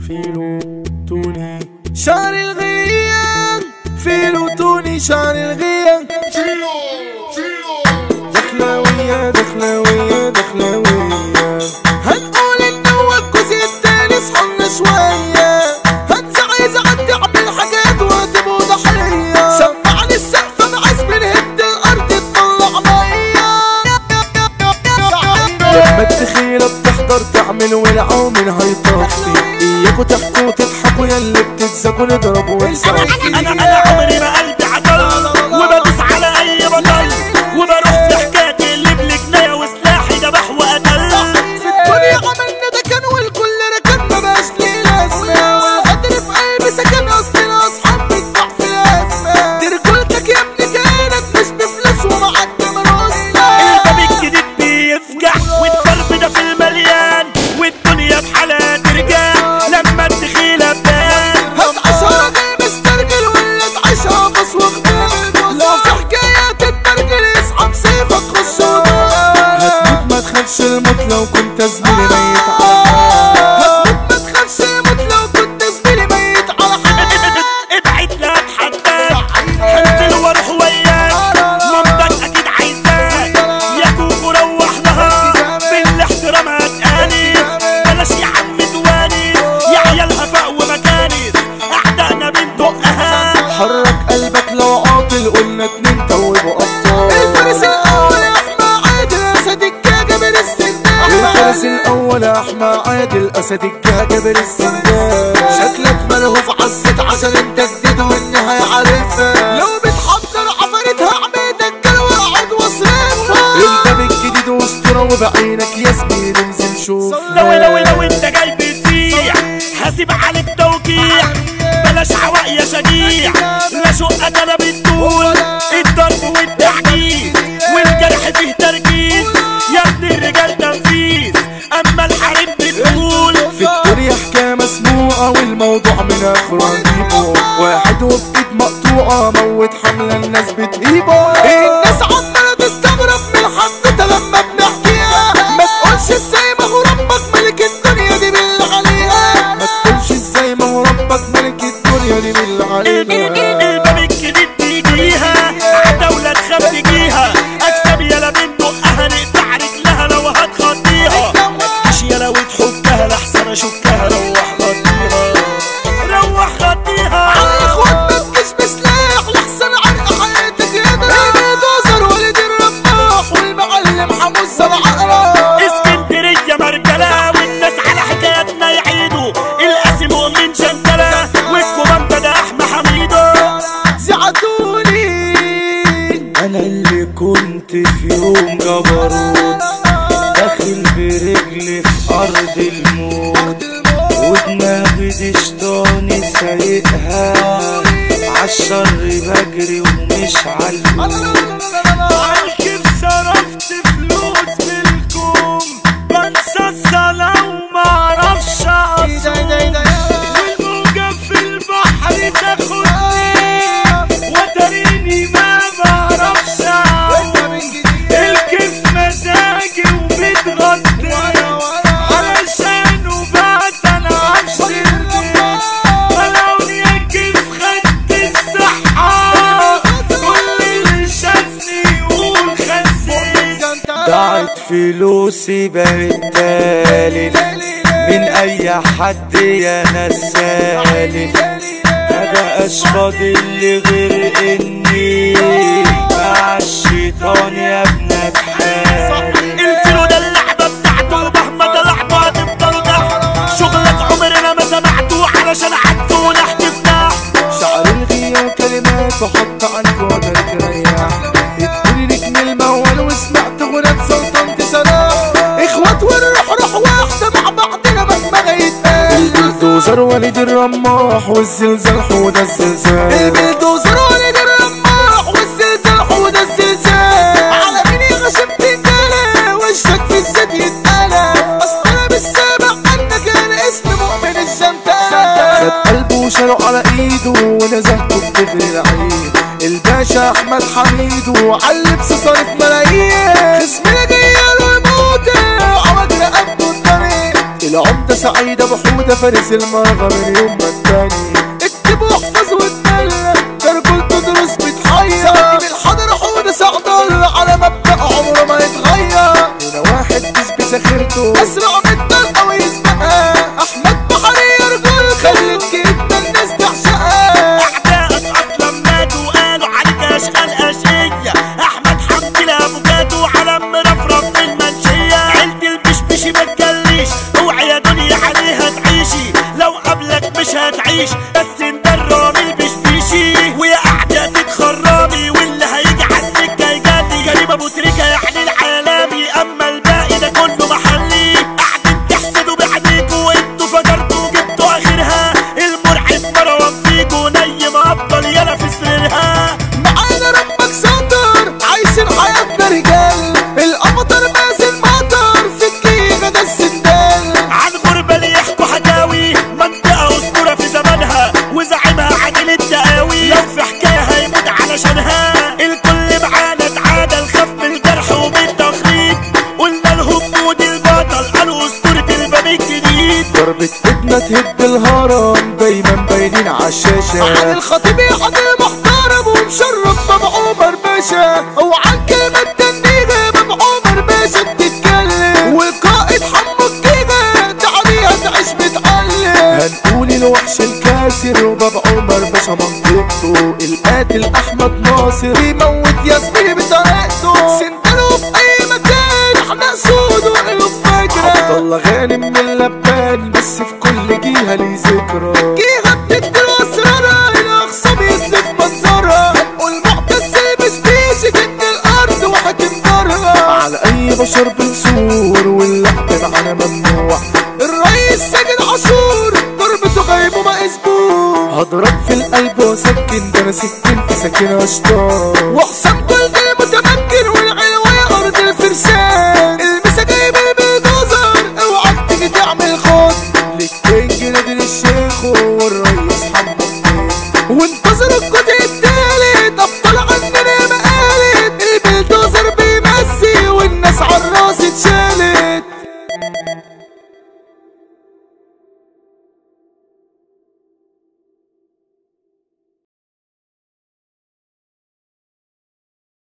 فيلو توني شهر الغيام، فيلو توني شهر الغيام. دخلاوية دخلاوية دخلاوية، هنقول ان هو الجزء التاني صحنا شوية، هنزعزع تعمل حاجات وهتبقوا ضحية. سمعني السقف معاز من هد الارض تطلع مية. لما الدخيلة بتحضر تعمل ولعة ومنها يطفي، اياكوا تحكوا وتضحكوا ياللي بتتزكوا نضرب ونصفي. انا عمري ما قلبي عضل وبدوس على اي بطل، وبروح في حكايتي اللي بلجناية وسلاحي دبح وقتل. في الدنيا عملنا ده كان والكل ركن مبقاش ليه لازمة، والقدر في قلبي سكن اصل الاصحاب بتضح في الازمة. دي رجولتك يا ابني كانت مش بفلوس ومعاك مراسلة. الباب الجديد بيفجع والضرب ده في المليان، والدنيا بحالها ترجع لما الدخيلة تبان. هتعيشها راجل مسترجل ولا تعيشها بص وغدال، لو في حكاية تتبرجل اصحى بسيفك خش ونار. هتموت ما تخافش الموت لو كنت زميلي ميت على حال. هتموت ما تخافش الموت لو كنت زميلي ميت على حال. ابعد لا اتحداك، هنزل واروح وياك، مامتك اكيد عايزاك يا كوكو روح لها بالاحترام هتقانس. بلاش يا عم توانس يا عيالها فوق ومكانس، اعدائنا بندقها. حرك قلبك لو عاطل قلنا اتنين توبوا ابطال. الفارس الاول احمى عادل اسد الجاجة من السندان. الفارس الاول احمى عادل اسد الجاجة من السندان. شكلك ملهوف عزت عشان انت جديد والنهاية عارفها، لو بتحضر عفرتها عميدك جل واقعد واصرفها. الباب الجديد واسطورة وبعينك يا زميلي انزل شوف. لو انت جاي بتسيح هسيب عليك توقيع، بلاش عواق يا شجيع، لا شقة انا بتطول. الضرب والتعجيز والجرح فيه تركيز، يا ابن الرجال تنفيذ اما الحريم بتقول. في الدنيا حكاية مسموعة والموضوع من اخره هنجيبه، واحد وبايد مقطوعة موت حملة الناس بتهيبه. الناس عمالة تستغرب من الحدوتة لما بنحكيها، ما تقولش ازاي ما هو ربك ملك الدنيا دي بالله عليها. ما تقولش ازاي ما هو ربك ملك الدنيا دي بالله عليها. الباب الجديد تيجيها عدولة تخاف تجيها، اكسب يالا بندقها نقطع رجلها لو هتخطيها. متجيش يالا وتحكها لحسن اشكها، روح خطيها روح خطيها. على الاخوات ما تجيش بسلاح لحسن عرق حياتك يضرب. البلدوزر ولد الرماح والمعلم حموز العقرب. اسكندرية مرجلة والناس على حكاياتنا يعيدوا، القاسم مؤمن جنتلة والكوماندا ده احمى حميدو. زعتوني انا اللي كنت في يوم جبروت، داخل برجلي في ارض الموت، ودماغي دي شطاني سايقها، عالشر بجري ومش عالموت. عالكيف صرفت فلوس بالكوم، بنسى الصلاة ومعرفش اصوم، والموجة في البحر تاخدني وتريني ما بعرفش اعوم. الكيف مزاجي وبتغطي علشانه بعت انا عشرني، ولو يا كيف خدت الصحة كل اللي شافني يقول خسيت. ضاعت فلوسي بقت تالف من اي حد يا ناس سالف، مبقاش فاضل لي غير اني مع الشيطان يا ابنك حالف. الفيلو ده اللعبة بتاعته مهما طلعتوا هتفضلوا تحت، شغلك عمرنا ما سمعته علشان عدوا نحتف تحت. شعر الغية وكلمات وحط عنك وقدر تريح، ادوني نجم الموال وسمعت غنى سلطنة سلام. اخوات والروح روح واحدة مع بعضنا مهما يتقال. البلدوزر ولد الرماح والزلزال حوده الزلزال. البلدوزر ولد الرماح والزلزال حوده الزلزال. على مين يغشم تنجالة وشك في الزيت يتقالى، اصل انا بالسابع عنك انا اسمي مؤمن الجنتالة. خد قلبه وشاله على ايده ونزهته بتغري العيد. الباشا احمد حميدو عاللبس صارف ملايين، خصمنا جاياله يموت عوض رقبته الطريق. العمدة سعيدة بحودة فارس المغرب من يوم ما التاني. اكتب واحفظ واتدلع كركول تدرس بتحير. سعيد الحضر حودة سعدان على مبدأ عمره ما يتغير. هنا واحد بيثبت ذاكرته اسرع من الطلقة ويسبقها. احمد بحري رجل خلت كده الناس تعشقها. اعدائك اصلا ماتوا قالوا عليك اشقال اشقية. احمد حمدي لافوكادو علم مرفرف في المنشية. عيلة البشبشي ما تجليش اوعي يا دنيا عليها تعيشي. لو قبلك مش هتعيش بس انت الرامي البشبشي. ويا اعداء تتخرمي واللي هيجي عالسكة يجلي. كريم ابو تريكة يعني العالمي اما الباقي ده كله محلي. قاعدين تحسدوا بعينيكوا انتوا فجرتوا جبتوا اخرها. المرعب مروان فيكوا نيم ابطال يلا في سريرها. معانا ربك ساتر عايشين حياتنا رجال. القمطر مازن مطر في الكيغة ده السندال. عن غربة اللي يحكوا حكاوي منطقة اسطورة في زمانها وزعيمها عادل التقاوي. لو في حكاية هيموت علشانها. الكل معانا اتعادل خاف من الجرح ومن التخريج. قلنا لهم مود البطل قالوا اسطورة الباب الجديد. ضربة ابنة تهد الهرم دايما باينين عالشاشة. عن الخطيب يحضر محترم ومشرف باب عمر باشا. وعن كلمة تنيجة باب عمر باشا بتتكلم. والقائد حمو الجيجة تعاليها تعيش بتعلم. هنقول الوحش الكاسر وباب عمر باشا منطقته. القاتل احمد ناصر بيموت ياسمين بطريقته. سندله في اي مكان احنا اسود وقلوب فاكرة. عبد الله غانم من اللبان بس في كل جهة ليه ذكرى. جهة بتدي اسرارها الاخصام يسلف منظرها. هنقول معتز البشبيشي جن الارض وحاكم دارها. على اي بشر بنصور واللعب معانا ممنوع. الرئيس ساجد عاشور ضربته غايب وما اسبوع. هضرب في القلب واسكن ده انا سكن في سكن اشطار. وحسام جلد المتمكن والعلوية ارض الفرسان. المسا جايب البلدوزر اوعك تيجي تعمل خط. للكينج نادر الشيخ والرئيس حمو الدين. وانتظروا الجزء التاني.